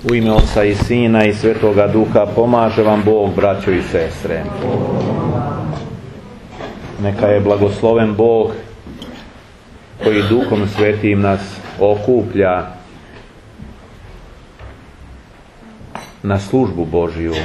U ime Oca i Sina i Svetoga Duha pomaže vam Bog, braćo i sestre. Neka je blagosloven Bog koji Duhom Svetim nas okuplja na službu Božju.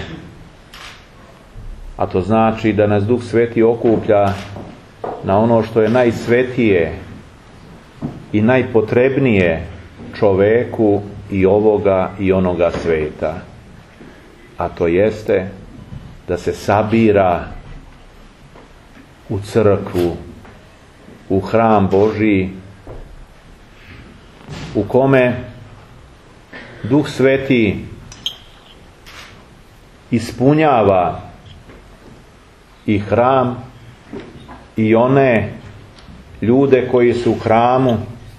A to znači da nas Duh Sveti okuplja na ono što je najsvetije i najpotrebnije čoveku i ovoga i onoga sveta. A to jeste da se sabira u crkvu, u hram Božji, u kome Duh Sveti ispunjava i hram i one ljude koji su u hramu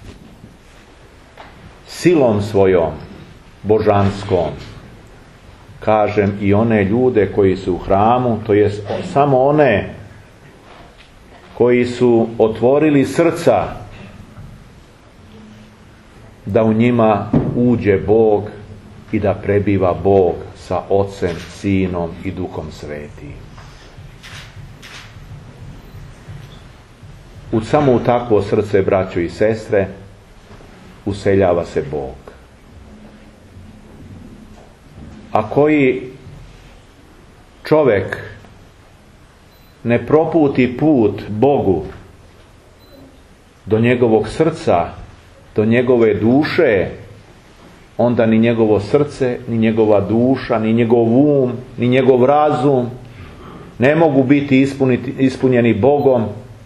silom svojom božanskom. Kažem i one ljude koji su u hramu, to jest samo one koji su otvorili srca da u njima uđe Bog i da prebiva Bog sa Ocem, Sinom i Duhom Svetim. Samo u takvo srce, braćo i sestre, useljava se Bog. A koji čovek ne proputi put Bogu do njegovog srca, do njegove duše, onda ni njegovo srce, ni njegova duša, ni njegov um, ni njegov razum ne mogu biti ispunjeni Bogom,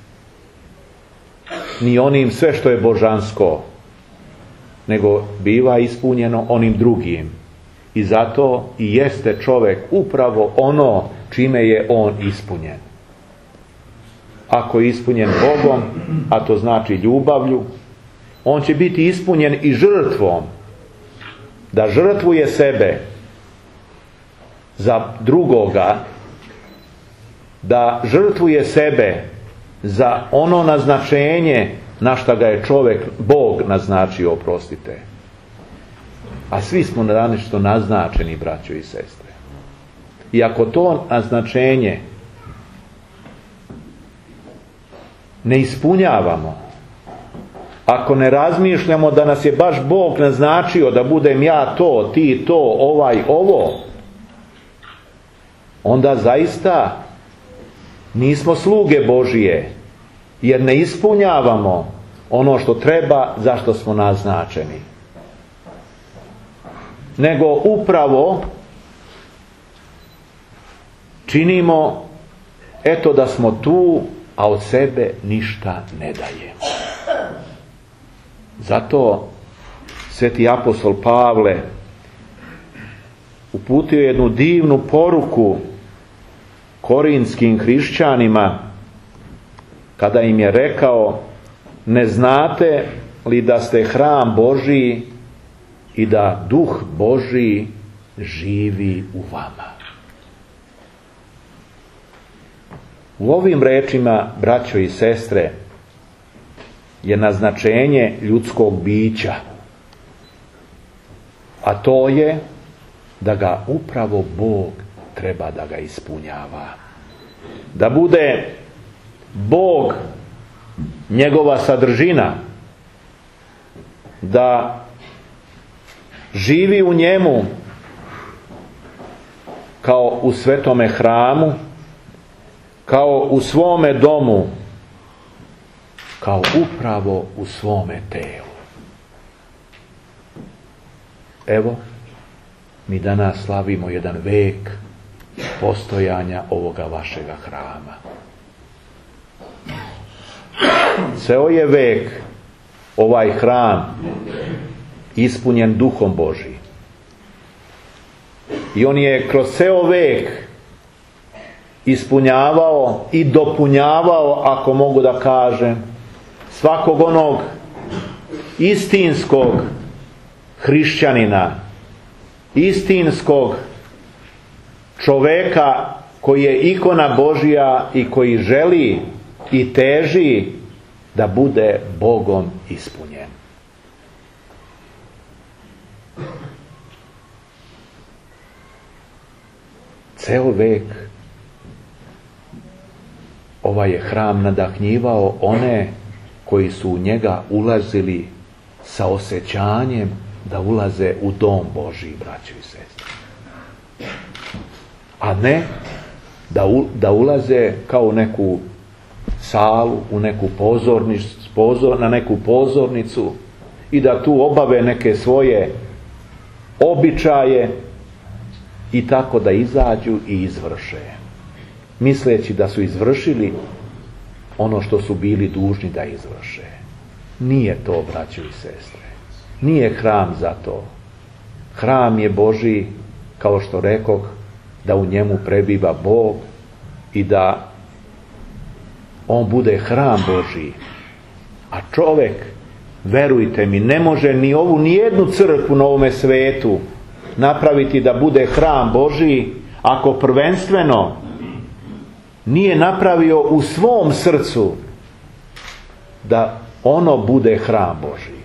ni onim sve što je božansko, nego biva ispunjeno onim drugim. I zato i jeste čovjek upravo ono čime je on ispunjen. Ako je ispunjen Bogom, a to znači ljubavlju, on će biti ispunjen i žrtvom. Da žrtvuje sebe za drugoga, da žrtvuje sebe za ono naznačenje na šta ga je čovjek, Bog naznačio, oprostite. A svi smo nešto naznačeni, braćo i sestre. I ako to naznačenje ne ispunjavamo, ako ne razmišljamo da nas je baš Bog naznačio da budem ja to, ti to, ovaj, ovo, onda zaista nismo sluge Božije, jer ne ispunjavamo ono što treba, zašto smo naznačeni. Nego upravo činimo eto da smo tu, a od sebe ništa ne dajemo. Zato sveti apostol Pavle uputio jednu divnu poruku korintskim hrišćanima kada im je rekao: ne znate li da ste hram Božji i da Duh Božji živi u vama? U ovim rečima, braćo i sestre, je naznačenje ljudskog bića, a to je da ga upravo Bog treba da ga ispunjava. Da bude Bog njegova sadržina, da živi u njemu kao u svetome hramu, kao u svome domu, kao upravo u svome telu. Evo, mi danas slavimo jedan vek postojanja ovoga vašega hrama. Ceo je vek ovaj hram ispunjen Duhom Božjim. I on je kroz ceo vek ispunjavao i dopunjavao, ako mogu da kažem, svakog onog istinskog hrišćanina, istinskog čoveka koji je ikona Božja i koji želi i teži da bude Bogom ispunjen. ceo vek ovaj je hram nadahnjivao one koji su u njega ulazili sa osjećanjem da ulaze u dom Božji, braćo i sestre. A ne da ulaze kao u neku salu, u neku na neku pozornicu i da tu obave neke svoje običaje i tako da izađu i izvrše, misleći da su izvršili ono što su bili dužni da izvrše. Nije to, braćo i sestre. Nije hram za to. Hram je Božji, kao što rekoh, da u njemu prebiva Bog i da on bude hram Božji. A čovjek, verujte mi, ne može ni jednu crkvu na ovome svetu napraviti da bude hram Božji ako prvenstveno nije napravio u svom srcu da ono bude hram Božji.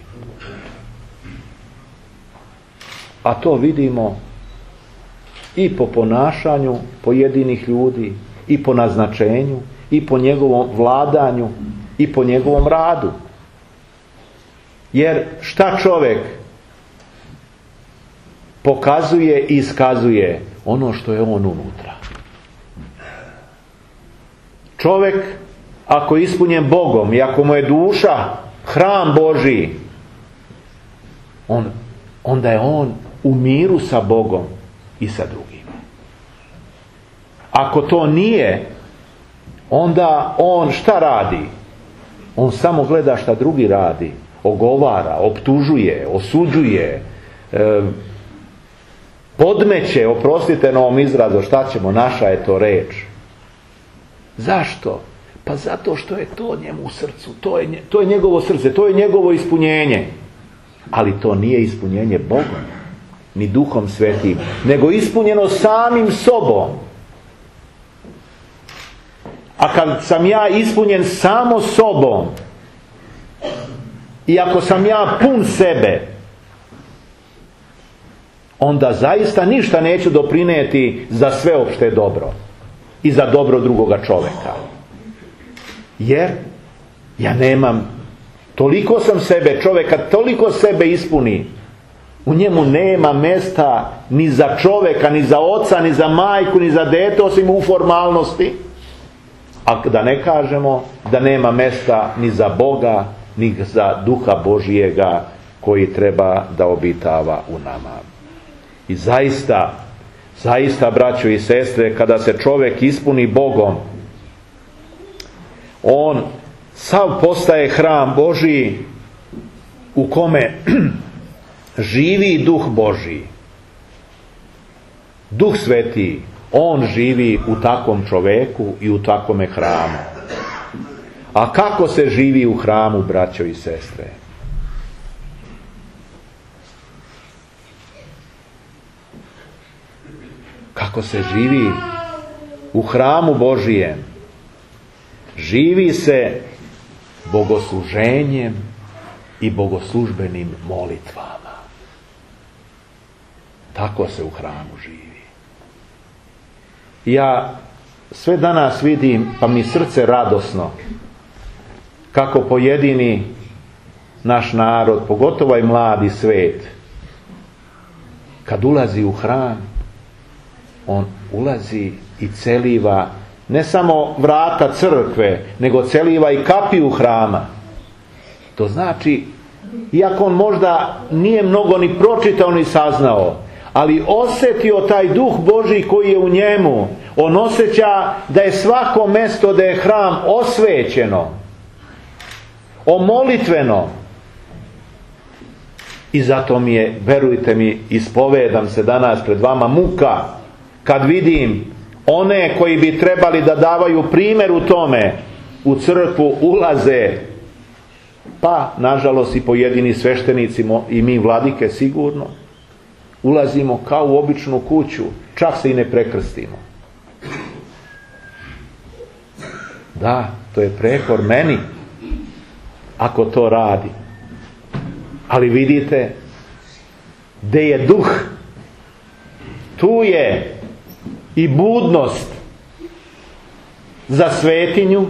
A to vidimo i po ponašanju pojedinih ljudi, i po naznačenju, i po njegovom vladanju, i po njegovom radu. Jer šta čovjek pokazuje i iskazuje? Ono što je on unutra. Čovjek, ako je ispunjen Bogom i ako mu je duša hram Božji, onda je on u miru sa Bogom i sa drugima. Ako to nije, onda on šta radi? On samo gleda šta drugi radi, ogovara, optužuje, osuđuje, podmeće, oprostite na ovom izrazu, šta ćemo, naša je to reč. Zašto? Pa zato što je to njemu u srcu, to je njegovo srce, to je njegovo ispunjenje. Ali to nije ispunjenje Bogom, ni Duhom Svetim, nego ispunjeno samim sobom. A kad sam ja ispunjen samo sobom, i ako sam ja pun sebe, onda zaista ništa neću doprinijeti za sveopšte dobro i za dobro drugoga čovjeka. Jer ja nemam, toliko sam sebe, čovjeka toliko sebe ispuni, u njemu nema mjesta ni za čovjeka, ni za oca, ni za majku, ni za dete, osim u formalnosti. A da ne kažemo da nema mjesta ni za Boga, ni za Duha Božijega koji treba da obitava u nama. I zaista, braćo i sestre, kada se čovjek ispuni Bogom, on sav postaje hram Božji u kome živi Duh Božji. Duh Sveti, on živi u takvom čovjeku i u takvome hramu. A kako se živi u hramu, braćo i sestre? Kako se živi u hramu Božijem? Živi se bogosluženjem i bogoslužbenim molitvama. Tako se u hramu živi. Ja sve danas vidim, pa mi srce radosno, kako pojedini naš narod, pogotovo i mladi svet, kad ulazi u hram, on ulazi i celiva ne samo vrata crkve, nego celiva i kapiju hrama. To znači, iako on možda nije mnogo ni pročitao ni saznao, ali osjetio taj Duh Božji koji je u njemu. On osjeća da je svako mjesto, da je hram osvećeno, omolitveno. I zato mi je, verujte mi, ispovedam se danas pred vama, muka kad vidim one koji bi trebali da davaju primjer u tome, u crkvu ulaze, pa nažalost i pojedini sveštenici i mi vladike sigurno, ulazimo kao u običnu kuću, čak se i ne prekrstimo. Da, to je prekor meni ako to radi. Ali vidite, gdje je Duh, tu je i budnost za svetinju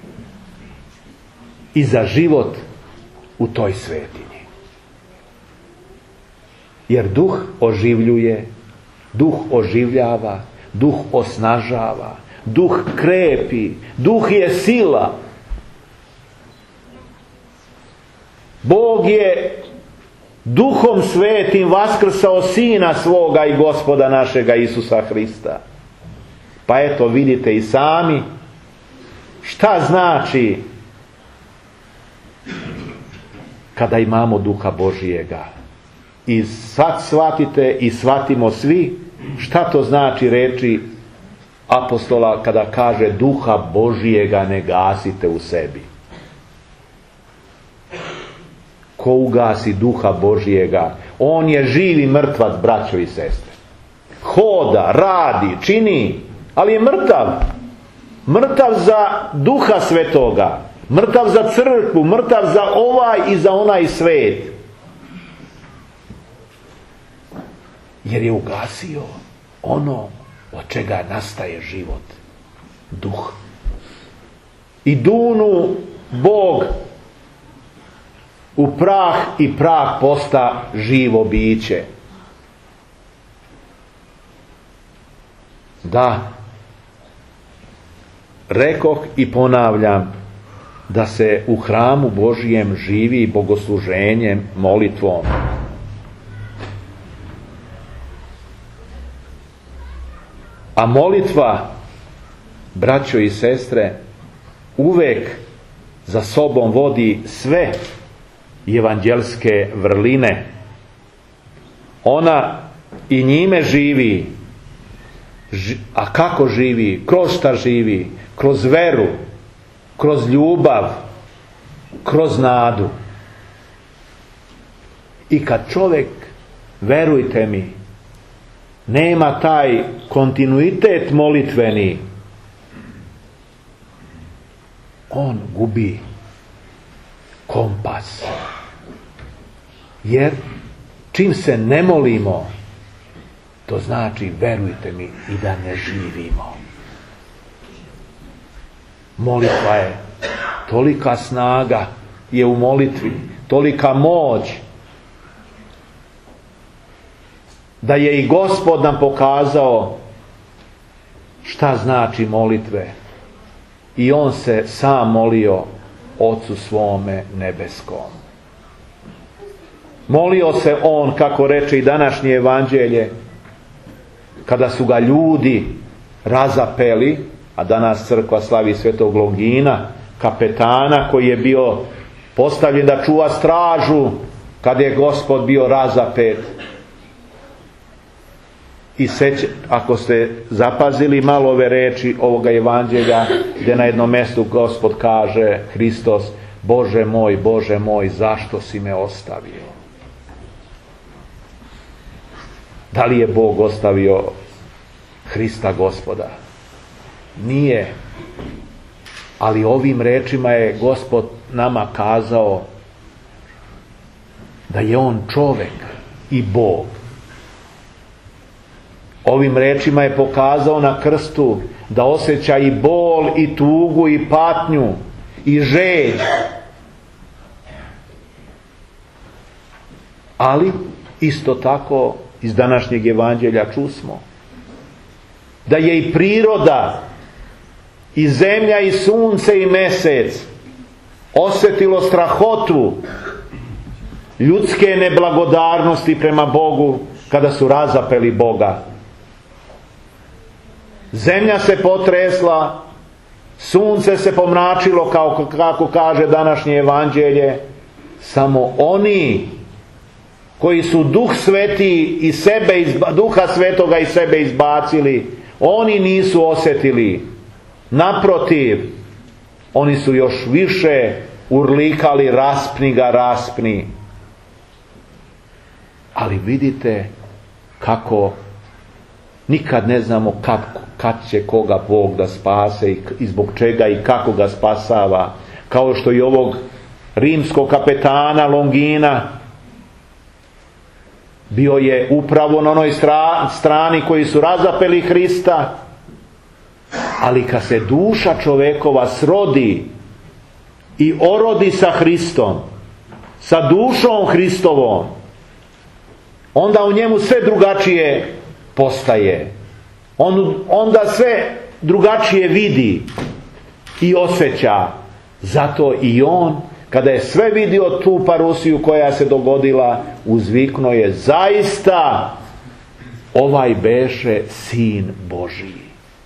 i za život u toj svetinji. Jer duh oživljuje, duh oživljava, duh osnažava, duh krepi, duh je sila. Bog je Duhom Svetim vaskrsao Sina svoga i Gospoda našega Isusa Hrista. Pa eto, vidite i sami šta znači kada imamo Duha Božijega. I sad shvatite i shvatimo svi šta to znači reči apostola kada kaže Duha Božijega ne gasite u sebi. Ko ugasi Duha Božijega, on je živi mrtvac, braćo i sestre. Hoda, radi, čini, ali je mrtav. Mrtav za Duha Svetoga, mrtav za crkvu, mrtav za ovaj i za onaj svet. Jer je ugasio ono od čega nastaje život. Duh. I dunu Bog u prah i prah posta živo biće. Da, rekoh i ponavljam da se u hramu Božijem živi bogosluženjem, molitvom. A molitva, braćo i sestre, uvek za sobom vodi sve evanđelske vrline. Ona i njime živi. A kako živi? Kroz šta živi? Kroz veru, kroz ljubav, kroz nadu. I kad čovjek, verujte mi, nema taj kontinuitet molitveni, on gubi kompas. Jer čim se ne molimo, to znači, verujte mi, i da ne živimo. Molitva je, tolika snaga je u molitvi, tolika moć, da je i Gospod nam pokazao šta znači molitve. I on se sam molio Ocu svome nebeskom. Molio se on, kako reče i današnje evanđelje, kada su ga ljudi razapeli, a danas crkva slavi svetog Longina, kapetana koji je bio postavljen da čuva stražu kad je Gospod bio razapet. I ako ste zapazili malo ove reči ovoga evanđelja, gdje na jednom mjestu Gospod kaže, Hristos, Bože moj, zašto si me ostavio? Da li je Bog ostavio Hrista Gospoda? Nije. Ali ovim rečima je Gospod nama kazao da je on čovjek i Bog. Ovim rečima je pokazao na krstu da osjeća i bol, i tugu, i patnju, i žeđ. Ali isto tako iz današnjeg evanđelja čusmo da je i priroda, i zemlja, i sunce, i mesec osjetilo strahotu ljudske neblagodarnosti prema Bogu kada su razapeli Boga. Zemlja se potresla, sunce se pomračilo, kako kaže današnje evanđelje. Samo oni koji su Duh Sveti i Duha Svetoga iz sebe izbacili, oni nisu osjetili. Naprotiv, oni su još više urlikali, raspni ga, raspni. Ali vidite kako nikad ne znamo kad će koga Bog da spase i zbog čega i kako ga spasava. Kao što i ovog rimskog kapetana Longina, bio je upravo na onoj strani koji su razapeli Hrista, Ali kad se duša čovekova srodi i orodi sa Hristom, sa dušom Hristovom, onda u njemu sve drugačije postaje. Onda sve drugačije vidi i osjeća. Zato i on, kada je sve vidio tu parusiju koja se dogodila, uzviknuo je: zaista ovaj beše Sin Božiji.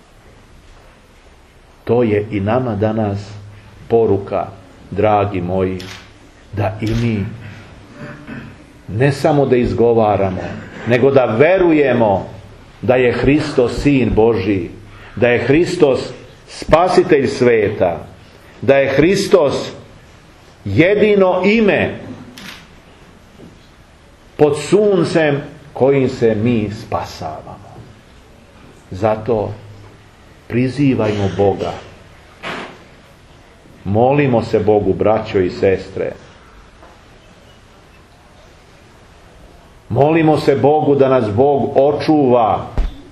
To je i nama danas poruka, dragi moji, da i mi ne samo da izgovaramo, nego da verujemo da je Hristos Sin Božji, da je Hristos Spasitelj sveta, da je Hristos jedino ime pod suncem kojim se mi spasavamo. Zato prizivajmo Boga. Molimo se Bogu, braćo i sestre. Molimo se Bogu da nas Bog očuva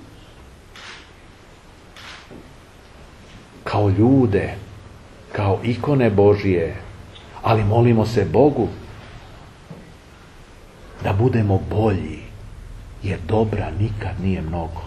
kao ljude, kao ikone Božije, ali molimo se Bogu da budemo bolji, jer dobra nikad nije mnogo.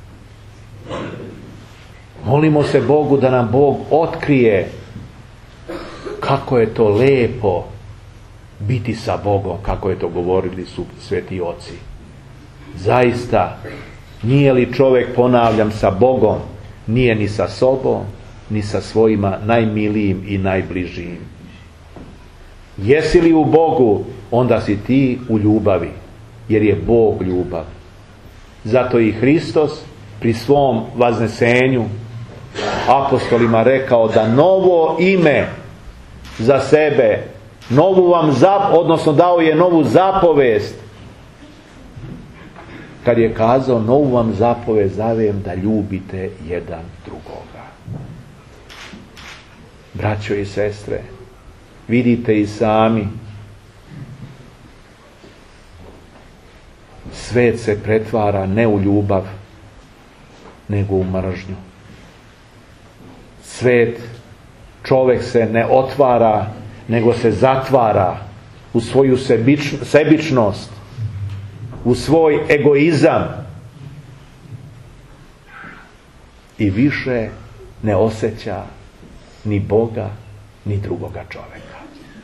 Molimo se Bogu da nam Bog otkrije kako je to lepo biti sa Bogom, kako je to govorili su sveti oci. Zaista, nije li čovjek, ponavljam, sa Bogom, nije ni sa sobom, ni sa svojima najmilijim i najbližijim. Jesi li u Bogu, onda si ti u ljubavi, jer je Bog ljubav. Zato i Hristos pri svom vaznesenju apostolima rekao da novo ime za sebe, odnosno dao je novu zapovest. Kad je kazao: novu vam zapovest dajem, da ljubite jedan drugoga. Braćo i sestre, vidite i sami, svet se pretvara ne u ljubav, nego u mržnju. Svet, čovjek se ne otvara, nego se zatvara u svoju sebičnost, u svoj egoizam i više ne osjeća ni Boga, ni drugoga čovjeka.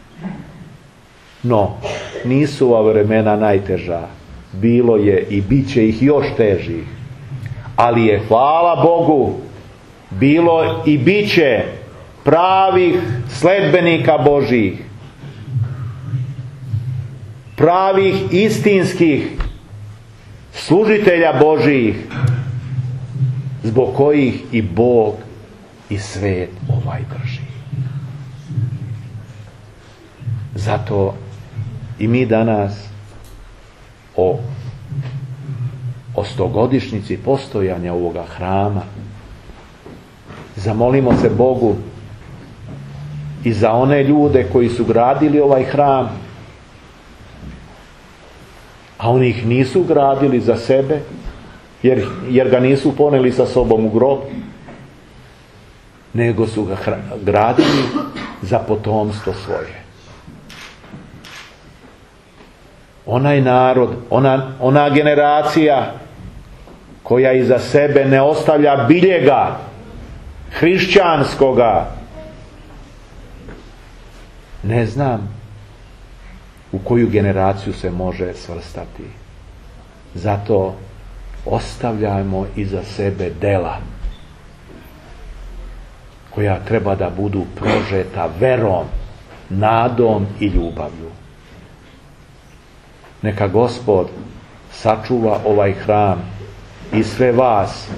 No, nisu ova vremena najteža. Bilo je i bit će ih još težih. Ali je, hvala Bogu, bilo i bit će pravih sledbenika Božjih, pravih istinskih služitelja Božjih, zbog kojih i Bog i svet ovaj drži. Zato i mi danas o 100-godišnjici postojanja ovoga hrama zamolimo se Bogu i za one ljude koji su gradili ovaj hram, a oni ih nisu gradili za sebe, jer ga nisu poneli sa sobom u grob, nego su ga gradili za potomstvo svoje. Onaj narod, ona generacija koja iza sebe ne ostavlja biljega hrišćanskoga, ne znam u koju generaciju se može svrstati. Zato ostavljajmo iza sebe dela koja treba da budu prožeta verom, nadom i ljubavlju. Neka Gospod sačuva ovaj hram i sve vas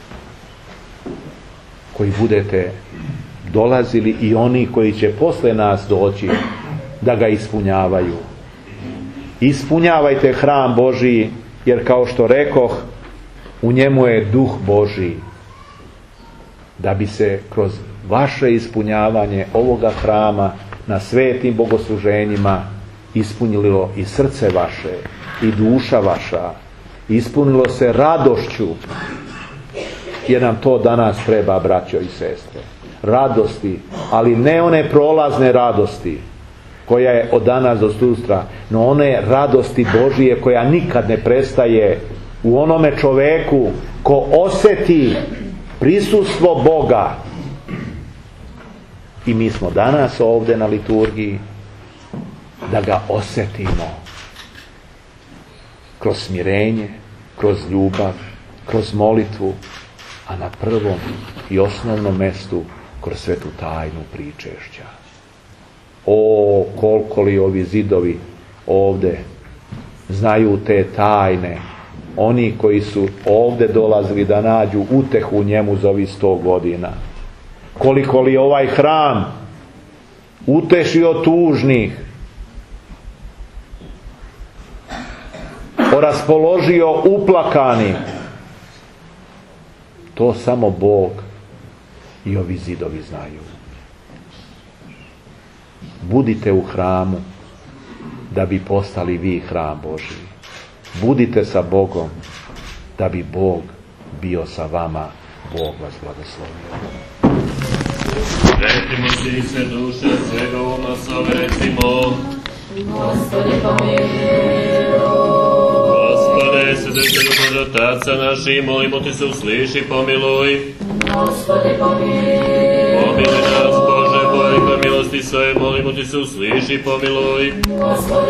koji budete dolazili i oni koji će posle nas doći da ga ispunjavaju. Ispunjavajte hram Božiji, jer kao što rekoh, u njemu je duh Božiji, da bi se kroz vaše ispunjavanje ovoga hrama na svetim bogosluženjima ispunilo i srce vaše i duša vaša, ispunilo se radošću jer nam to danas treba, braćo i sestre. Radosti, ali ne one prolazne radosti koja je od danas do sutra, no one radosti Božije koja nikad ne prestaje u onome čoveku ko osjeti prisustvo Boga. I mi smo danas ovdje na liturgiji da ga osjetimo kroz smirenje, kroz ljubav, kroz molitvu, a na prvom i osnovnom mjestu kroz svetu tajnu pričešća. O, koliko li ovi zidovi ovdje znaju te tajne, oni koji su ovdje dolazili da nađu utehu u njemu za ovih 100 godina. Koliko li ovaj hram utešio tužnih, raspoložio uplakani, to samo Bog i ovi zidovi znaju. Budite u hramu da bi postali vi hram Božji. Budite sa Bogom da bi Bog bio sa vama. Bog vas blagoslovio. Recimo svi sve duše, svega uma sve recimo. Gospodи pomiluj. Gospode, srdečno Bože Otaca naši, molimo Ti se usliši, pomiluj. Gospodi pomiluj. Pomiluj nas, Bože, po velikoj milosti svoje, molimo Ti se usliši, pomiluj. Gospodi